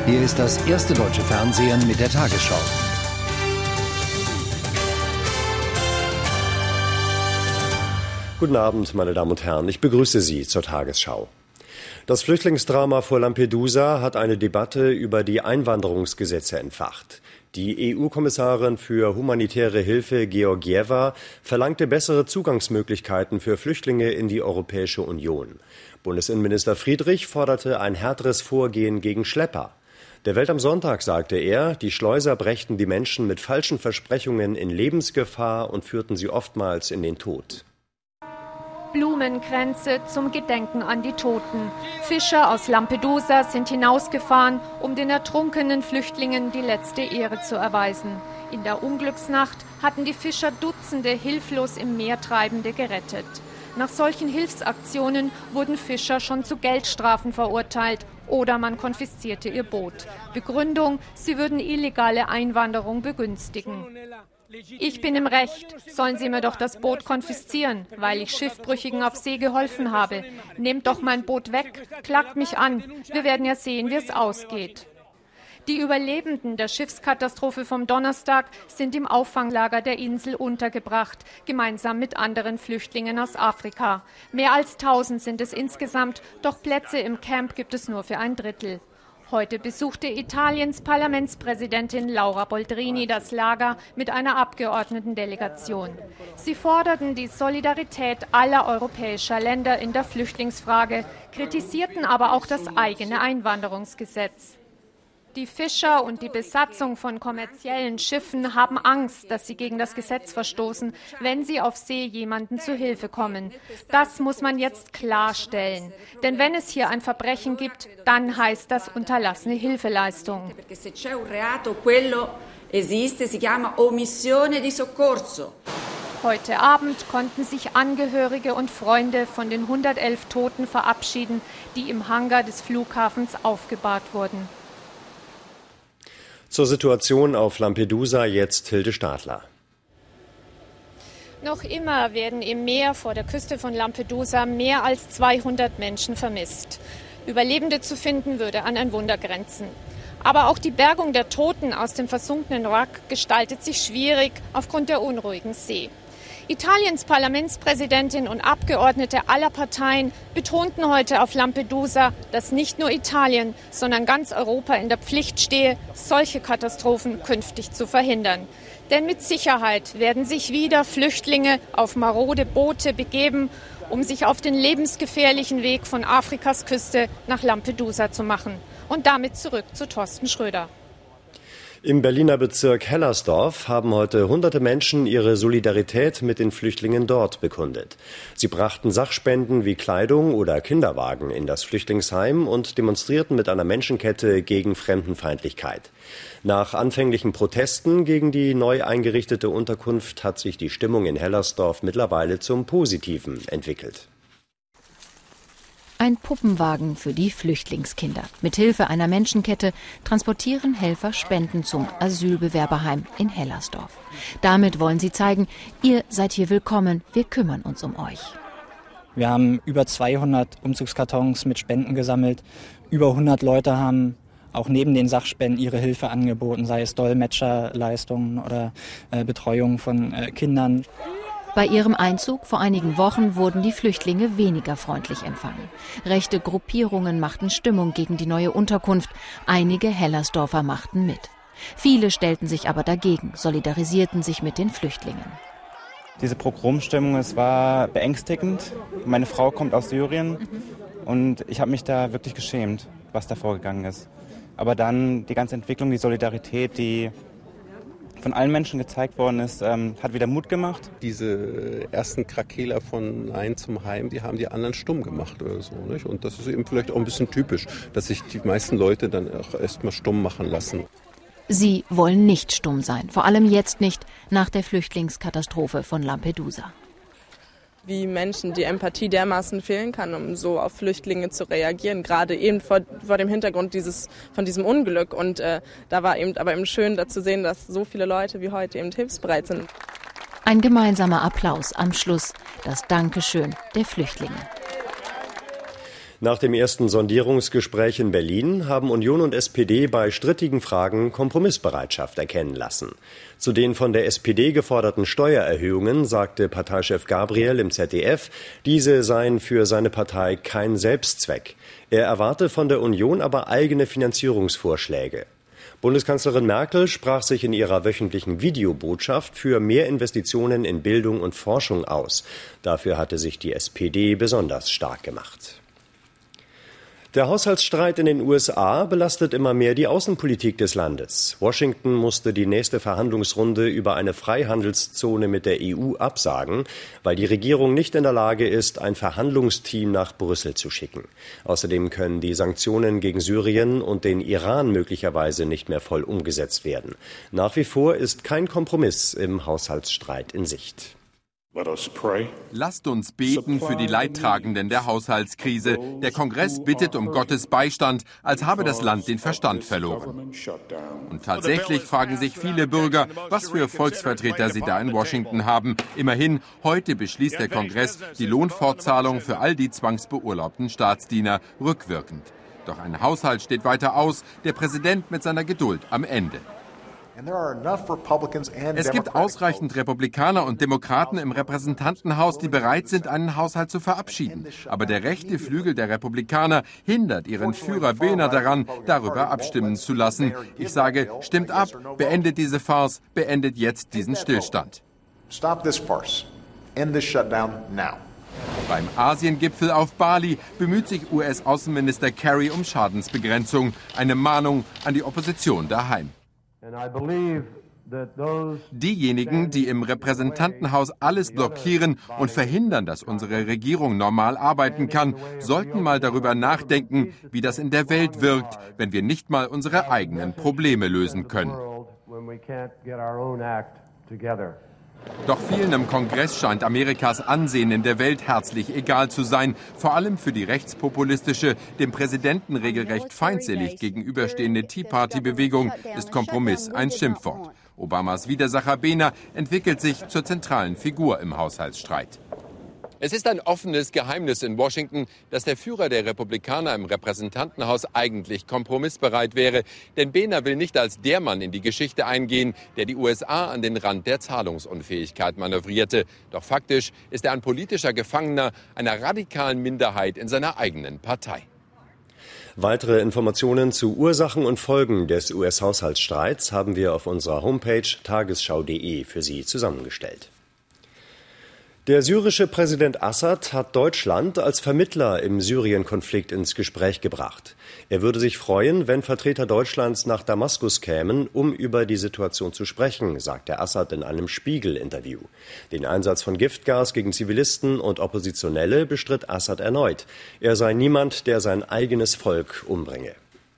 Hier ist das erste deutsche Fernsehen mit der Tagesschau. Guten Abend, meine Damen und Herren. Ich begrüße Sie zur Tagesschau. Das Flüchtlingsdrama vor Lampedusa hat eine Debatte über die Einwanderungsgesetze entfacht. Die EU-Kommissarin für humanitäre Hilfe Georgieva verlangte bessere Zugangsmöglichkeiten für Flüchtlinge in die Europäische Union. Bundesinnenminister Friedrich forderte ein härteres Vorgehen gegen Schlepper. Der Welt am Sonntag sagte er, die Schleuser brächten die Menschen mit falschen Versprechungen in Lebensgefahr und führten sie oftmals in den Tod. Blumenkränze zum Gedenken an die Toten. Fischer aus Lampedusa sind hinausgefahren, um den ertrunkenen Flüchtlingen die letzte Ehre zu erweisen. In der Unglücksnacht hatten die Fischer Dutzende hilflos im Meer Treibende gerettet. Nach solchen Hilfsaktionen wurden Fischer schon zu Geldstrafen verurteilt oder man konfiszierte ihr Boot. Begründung, sie würden illegale Einwanderung begünstigen. Ich bin im Recht. Sollen Sie mir doch das Boot konfiszieren, weil ich Schiffbrüchigen auf See geholfen habe. Nehmt doch mein Boot weg, klagt mich an. Wir werden ja sehen, wie es ausgeht. Die Überlebenden der Schiffskatastrophe vom Donnerstag sind im Auffanglager der Insel untergebracht, gemeinsam mit anderen Flüchtlingen aus Afrika. Mehr als 1000 sind es insgesamt, doch Plätze im Camp gibt es nur für ein Drittel. Heute besuchte Italiens Parlamentspräsidentin Laura Boldrini das Lager mit einer Abgeordnetendelegation. Sie forderten die Solidarität aller europäischer Länder in der Flüchtlingsfrage, kritisierten aber auch das eigene Einwanderungsgesetz. Die Fischer und die Besatzung von kommerziellen Schiffen haben Angst, dass sie gegen das Gesetz verstoßen, wenn sie auf See jemanden zu Hilfe kommen. Das muss man jetzt klarstellen. Denn wenn es hier ein Verbrechen gibt, dann heißt das unterlassene Hilfeleistung. Heute Abend konnten sich Angehörige und Freunde von den 111 Toten verabschieden, die im Hangar des Flughafens aufgebahrt wurden. Zur Situation auf Lampedusa jetzt Hilde Stadler. Noch immer werden im Meer vor der Küste von Lampedusa mehr als 200 Menschen vermisst. Überlebende zu finden, würde an ein Wunder grenzen. Aber auch die Bergung der Toten aus dem versunkenen Wrack gestaltet sich schwierig aufgrund der unruhigen See. Italiens Parlamentspräsidentin und Abgeordnete aller Parteien betonten heute auf Lampedusa, dass nicht nur Italien, sondern ganz Europa in der Pflicht stehe, solche Katastrophen künftig zu verhindern. Denn mit Sicherheit werden sich wieder Flüchtlinge auf marode Boote begeben, um sich auf den lebensgefährlichen Weg von Afrikas Küste nach Lampedusa zu machen. Und damit zurück zu Thorsten Schröder. Im Berliner Bezirk Hellersdorf haben heute hunderte Menschen ihre Solidarität mit den Flüchtlingen dort bekundet. Sie brachten Sachspenden wie Kleidung oder Kinderwagen in das Flüchtlingsheim und demonstrierten mit einer Menschenkette gegen Fremdenfeindlichkeit. Nach anfänglichen Protesten gegen die neu eingerichtete Unterkunft hat sich die Stimmung in Hellersdorf mittlerweile zum Positiven entwickelt. Ein Puppenwagen für die Flüchtlingskinder. Mithilfe einer Menschenkette transportieren Helfer Spenden zum Asylbewerberheim in Hellersdorf. Damit wollen sie zeigen, ihr seid hier willkommen, wir kümmern uns um euch. Wir haben über 200 Umzugskartons mit Spenden gesammelt. Über 100 Leute haben auch neben den Sachspenden ihre Hilfe angeboten, sei es Dolmetscherleistungen oder Betreuung von Kindern. Bei ihrem Einzug vor einigen Wochen wurden die Flüchtlinge weniger freundlich empfangen. Rechte Gruppierungen machten Stimmung gegen die neue Unterkunft. Einige Hellersdorfer machten mit. Viele stellten sich aber dagegen, solidarisierten sich mit den Flüchtlingen. Diese Pogromstimmung, es war beängstigend. Meine Frau kommt aus Syrien und ich habe mich da wirklich geschämt, was da vorgegangen ist. Aber dann die ganze Entwicklung, die Solidarität, die von allen Menschen gezeigt worden ist, hat wieder Mut gemacht. Diese ersten Krakeler von Nein zum Heim, die haben die anderen stumm gemacht oder so, nicht? Und das ist eben vielleicht auch ein bisschen typisch, dass sich die meisten Leute dann auch erstmal stumm machen lassen. Sie wollen nicht stumm sein, vor allem jetzt nicht nach der Flüchtlingskatastrophe von Lampedusa. Wie Menschen die Empathie dermaßen fehlen kann, um so auf Flüchtlinge zu reagieren, gerade eben vor dem Hintergrund von diesem Unglück. Und da war eben schön da zu sehen, dass so viele Leute wie heute eben hilfsbereit sind. Ein gemeinsamer Applaus am Schluss, das Dankeschön der Flüchtlinge. Nach dem ersten Sondierungsgespräch in Berlin haben Union und SPD bei strittigen Fragen Kompromissbereitschaft erkennen lassen. Zu den von der SPD geforderten Steuererhöhungen sagte Parteichef Gabriel im ZDF, diese seien für seine Partei kein Selbstzweck. Er erwarte von der Union aber eigene Finanzierungsvorschläge. Bundeskanzlerin Merkel sprach sich in ihrer wöchentlichen Videobotschaft für mehr Investitionen in Bildung und Forschung aus. Dafür hatte sich die SPD besonders stark gemacht. Der Haushaltsstreit in den USA belastet immer mehr die Außenpolitik des Landes. Washington musste die nächste Verhandlungsrunde über eine Freihandelszone mit der EU absagen, weil die Regierung nicht in der Lage ist, ein Verhandlungsteam nach Brüssel zu schicken. Außerdem können die Sanktionen gegen Syrien und den Iran möglicherweise nicht mehr voll umgesetzt werden. Nach wie vor ist kein Kompromiss im Haushaltsstreit in Sicht. Lasst uns beten für die Leidtragenden der Haushaltskrise. Der Kongress bittet um Gottes Beistand, als habe das Land den Verstand verloren. Und tatsächlich fragen sich viele Bürger, was für Volksvertreter sie da in Washington haben. Immerhin, heute beschließt der Kongress die Lohnfortzahlung für all die zwangsbeurlaubten Staatsdiener rückwirkend. Doch ein Haushalt steht weiter aus, der Präsident mit seiner Geduld am Ende. Es gibt ausreichend Republikaner und Demokraten im Repräsentantenhaus, die bereit sind, einen Haushalt zu verabschieden. Aber der rechte Flügel der Republikaner hindert ihren Führer Boehner daran, darüber abstimmen zu lassen. Ich sage, stimmt ab, beendet diese Farce, beendet jetzt diesen Stillstand. Beim Asiengipfel auf Bali bemüht sich US-Außenminister Kerry um Schadensbegrenzung, eine Mahnung an die Opposition daheim. Diejenigen, die im Repräsentantenhaus alles blockieren und verhindern, dass unsere Regierung normal arbeiten kann, sollten mal darüber nachdenken, wie das in der Welt wirkt, wenn wir nicht mal unsere eigenen Probleme lösen können. Doch vielen im Kongress scheint Amerikas Ansehen in der Welt herzlich egal zu sein. Vor allem für die rechtspopulistische, dem Präsidenten regelrecht feindselig gegenüberstehende Tea-Party-Bewegung ist Kompromiss ein Schimpfwort. Obamas Widersacher Boehner entwickelt sich zur zentralen Figur im Haushaltsstreit. Es ist ein offenes Geheimnis in Washington, dass der Führer der Republikaner im Repräsentantenhaus eigentlich kompromissbereit wäre. Denn Boehner will nicht als der Mann in die Geschichte eingehen, der die USA an den Rand der Zahlungsunfähigkeit manövrierte. Doch faktisch ist er ein politischer Gefangener einer radikalen Minderheit in seiner eigenen Partei. Weitere Informationen zu Ursachen und Folgen des US-Haushaltsstreits haben wir auf unserer Homepage tagesschau.de für Sie zusammengestellt. Der syrische Präsident Assad hat Deutschland als Vermittler im Syrien-Konflikt ins Gespräch gebracht. Er würde sich freuen, wenn Vertreter Deutschlands nach Damaskus kämen, um über die Situation zu sprechen, sagte Assad in einem Spiegel-Interview. Den Einsatz von Giftgas gegen Zivilisten und Oppositionelle bestritt Assad erneut. Er sei niemand, der sein eigenes Volk umbringe.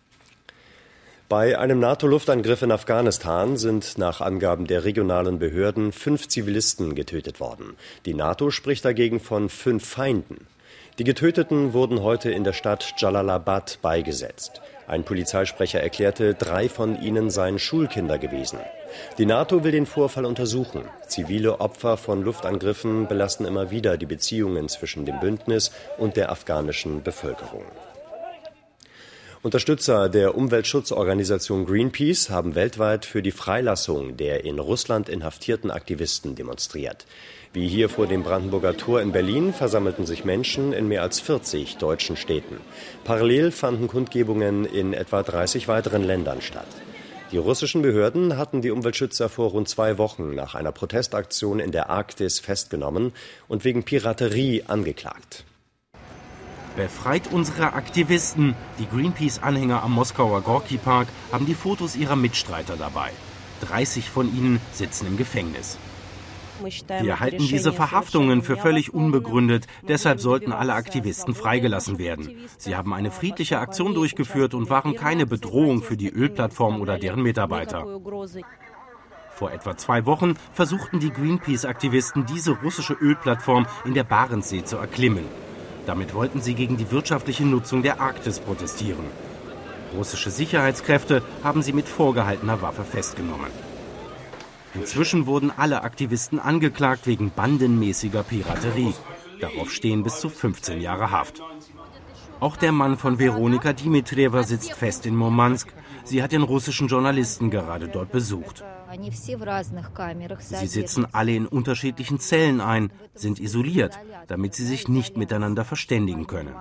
Bei einem NATO-Luftangriff in Afghanistan sind nach Angaben der regionalen Behörden 5 Zivilisten getötet worden. Die NATO spricht dagegen von 5 Feinden. Die Getöteten wurden heute in der Stadt Jalalabad beigesetzt. Ein Polizeisprecher erklärte, 3 von ihnen seien Schulkinder gewesen. Die NATO will den Vorfall untersuchen. Zivile Opfer von Luftangriffen belasten immer wieder die Beziehungen zwischen dem Bündnis und der afghanischen Bevölkerung. Unterstützer der Umweltschutzorganisation Greenpeace haben weltweit für die Freilassung der in Russland inhaftierten Aktivisten demonstriert. Wie hier vor dem Brandenburger Tor in Berlin versammelten sich Menschen in mehr als 40 deutschen Städten. Parallel fanden Kundgebungen in etwa 30 weiteren Ländern statt. Die russischen Behörden hatten die Umweltschützer vor rund 2 Wochen nach einer Protestaktion in der Arktis festgenommen und wegen Piraterie angeklagt. Befreit unsere Aktivisten. Die Greenpeace-Anhänger am Moskauer Gorki-Park haben die Fotos ihrer Mitstreiter dabei. 30 von ihnen sitzen im Gefängnis. Wir halten diese Verhaftungen für völlig unbegründet. Deshalb sollten alle Aktivisten freigelassen werden. Sie haben eine friedliche Aktion durchgeführt und waren keine Bedrohung für die Ölplattform oder deren Mitarbeiter. Vor etwa 2 Wochen versuchten die Greenpeace-Aktivisten, diese russische Ölplattform in der Barentssee zu erklimmen. Damit wollten sie gegen die wirtschaftliche Nutzung der Arktis protestieren. Russische Sicherheitskräfte haben sie mit vorgehaltener Waffe festgenommen. Inzwischen wurden alle Aktivisten angeklagt wegen bandenmäßiger Piraterie. Darauf stehen bis zu 15 Jahre Haft. Auch der Mann von Veronika Dimitrieva sitzt fest in Murmansk. Sie hat den russischen Journalisten gerade dort besucht. Sie sitzen alle in unterschiedlichen Zellen ein, sind isoliert, damit sie sich nicht miteinander verständigen können.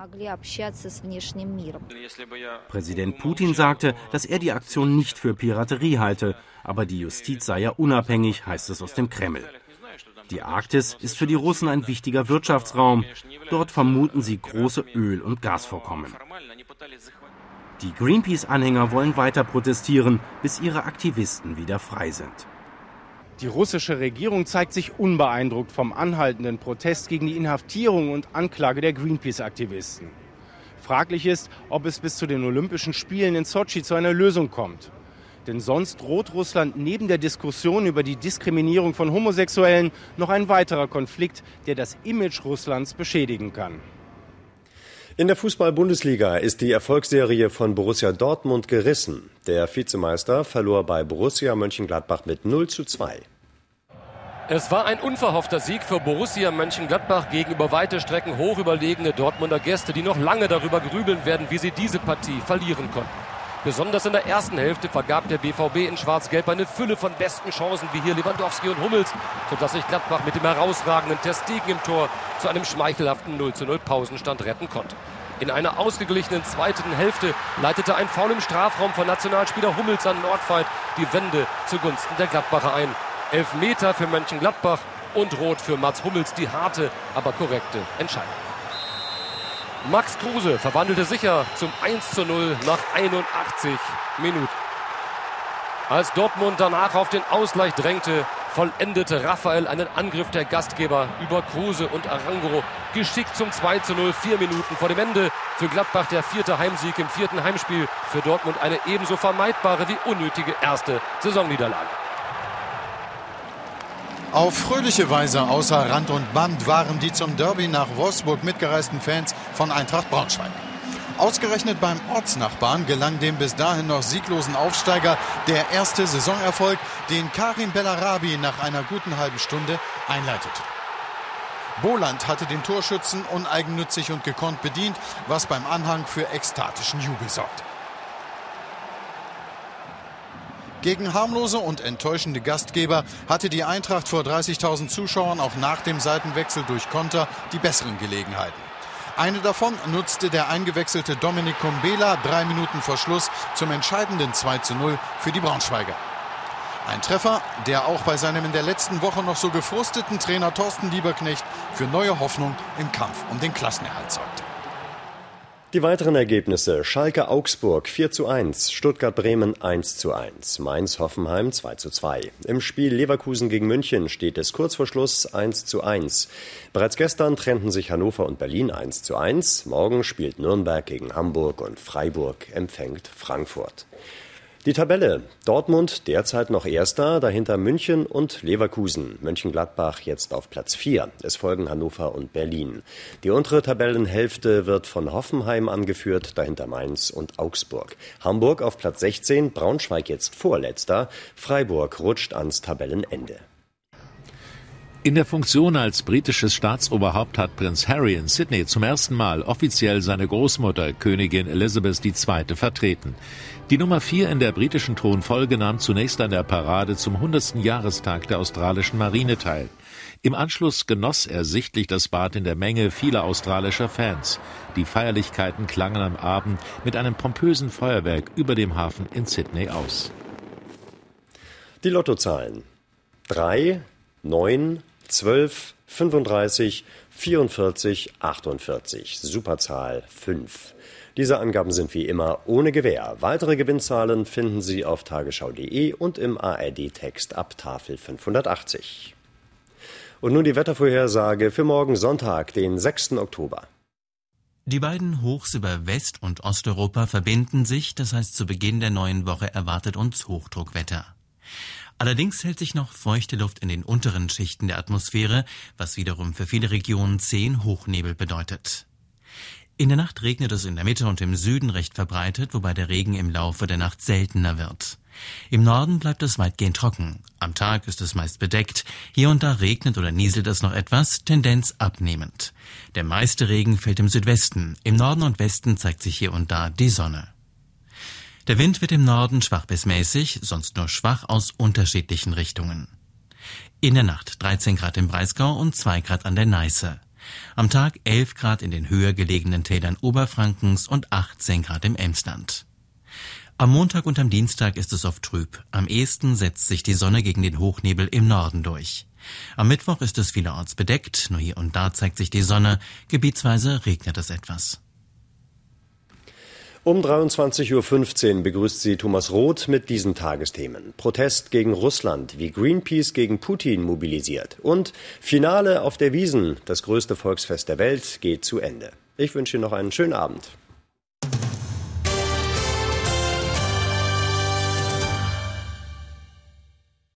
Präsident Putin sagte, dass er die Aktion nicht für Piraterie halte, aber die Justiz sei ja unabhängig, heißt es aus dem Kreml. Die Arktis ist für die Russen ein wichtiger Wirtschaftsraum. Dort vermuten sie große Öl- und Gasvorkommen. Die Greenpeace-Anhänger wollen weiter protestieren, bis ihre Aktivisten wieder frei sind. Die russische Regierung zeigt sich unbeeindruckt vom anhaltenden Protest gegen die Inhaftierung und Anklage der Greenpeace-Aktivisten. Fraglich ist, ob es bis zu den Olympischen Spielen in Sotschi zu einer Lösung kommt. Denn sonst droht Russland neben der Diskussion über die Diskriminierung von Homosexuellen noch ein weiterer Konflikt, der das Image Russlands beschädigen kann. In der Fußball-Bundesliga ist die Erfolgsserie von Borussia Dortmund gerissen. Der Vizemeister verlor bei Borussia Mönchengladbach mit 0:2. Es war ein unverhoffter Sieg für Borussia Mönchengladbach gegenüber weite Strecken hoch überlegene Dortmunder Gäste, die noch lange darüber grübeln werden, wie sie diese Partie verlieren konnten. Besonders in der ersten Hälfte vergab der BVB in Schwarz-Gelb eine Fülle von besten Chancen wie hier Lewandowski und Hummels, sodass sich Gladbach mit dem herausragenden Ter Stegen im Tor zu einem schmeichelhaften 0:0 Pausenstand retten konnte. In einer ausgeglichenen zweiten Hälfte leitete ein Foul im Strafraum von Nationalspieler Hummels an Nordfight die Wende zugunsten der Gladbacher ein. 11 Meter für Mönchengladbach und Rot für Mats Hummels, die harte, aber korrekte Entscheidung. Max Kruse verwandelte sicher zum 1:0 nach 81 Minuten. Als Dortmund danach auf den Ausgleich drängte, vollendete Raphael einen Angriff der Gastgeber über Kruse und Arango. Geschickt zum 2:0, 4 Minuten vor dem Ende. Für Gladbach der 4. Heimsieg im 4. Heimspiel. Für Dortmund eine ebenso vermeidbare wie unnötige erste Saisonniederlage. Auf fröhliche Weise außer Rand und Band waren die zum Derby nach Wolfsburg mitgereisten Fans von Eintracht Braunschweig. Ausgerechnet beim Ortsnachbarn gelang dem bis dahin noch sieglosen Aufsteiger der erste Saisonerfolg, den Karim Bellarabi nach einer guten halben Stunde einleitete. Boland hatte den Torschützen uneigennützig und gekonnt bedient, was beim Anhang für ekstatischen Jubel sorgte. Gegen harmlose und enttäuschende Gastgeber hatte die Eintracht vor 30.000 Zuschauern auch nach dem Seitenwechsel durch Konter die besseren Gelegenheiten. Eine davon nutzte der eingewechselte Dominik Kumbela 3 Minuten vor Schluss zum entscheidenden 2:0 für die Braunschweiger. Ein Treffer, der auch bei seinem in der letzten Woche noch so gefrusteten Trainer Thorsten Lieberknecht für neue Hoffnung im Kampf um den Klassenerhalt sorgte. Die weiteren Ergebnisse: Schalke-Augsburg 4:1, Stuttgart-Bremen 1:1, Mainz-Hoffenheim 2:2. Im Spiel Leverkusen gegen München steht es kurz vor Schluss 1:1. Bereits gestern trennten sich Hannover und Berlin 1:1. Morgen spielt Nürnberg gegen Hamburg und Freiburg empfängt Frankfurt. Die Tabelle: Dortmund derzeit noch Erster, dahinter München und Leverkusen. Mönchengladbach jetzt auf Platz 4. Es folgen Hannover und Berlin. Die untere Tabellenhälfte wird von Hoffenheim angeführt, dahinter Mainz und Augsburg. Hamburg auf Platz 16, Braunschweig jetzt Vorletzter. Freiburg rutscht ans Tabellenende. In der Funktion als britisches Staatsoberhaupt hat Prinz Harry in Sydney zum ersten Mal offiziell seine Großmutter, Königin Elizabeth II., vertreten. Die Nummer 4 in der britischen Thronfolge nahm zunächst an der Parade zum 100. Jahrestag der australischen Marine teil. Im Anschluss genoss er sichtlich das Bad in der Menge vieler australischer Fans. Die Feierlichkeiten klangen am Abend mit einem pompösen Feuerwerk über dem Hafen in Sydney aus. Die Lottozahlen: 3, 9, 12, 35, 44, 48. Superzahl 5. Diese Angaben sind wie immer ohne Gewähr. Weitere Gewinnzahlen finden Sie auf tagesschau.de und im ARD-Text ab Tafel 580. Und nun die Wettervorhersage für morgen Sonntag, den 6. Oktober. Die beiden Hochs über West- und Osteuropa verbinden sich, das heißt, zu Beginn der neuen Woche erwartet uns Hochdruckwetter. Allerdings hält sich noch feuchte Luft in den unteren Schichten der Atmosphäre, was wiederum für viele Regionen 10 Hochnebel bedeutet. In der Nacht regnet es in der Mitte und im Süden recht verbreitet, wobei der Regen im Laufe der Nacht seltener wird. Im Norden bleibt es weitgehend trocken. Am Tag ist es meist bedeckt. Hier und da regnet oder nieselt es noch etwas, Tendenz abnehmend. Der meiste Regen fällt im Südwesten. Im Norden und Westen zeigt sich hier und da die Sonne. Der Wind wird im Norden schwach bis mäßig, sonst nur schwach aus unterschiedlichen Richtungen. In der Nacht 13 Grad im Breisgau und 2 Grad an der Neiße. Am Tag 11 Grad in den höher gelegenen Tälern Oberfrankens und 18 Grad im Emsland. Am Montag und am Dienstag ist es oft trüb. Am ehesten setzt sich die Sonne gegen den Hochnebel im Norden durch. Am Mittwoch ist es vielerorts bedeckt, nur hier und da zeigt sich die Sonne. Gebietsweise regnet es etwas. Um 23.15 Uhr begrüßt sie Thomas Roth mit diesen Tagesthemen. Protest gegen Russland, wie Greenpeace gegen Putin mobilisiert. Und Finale auf der Wiesn, das größte Volksfest der Welt, geht zu Ende. Ich wünsche Ihnen noch einen schönen Abend.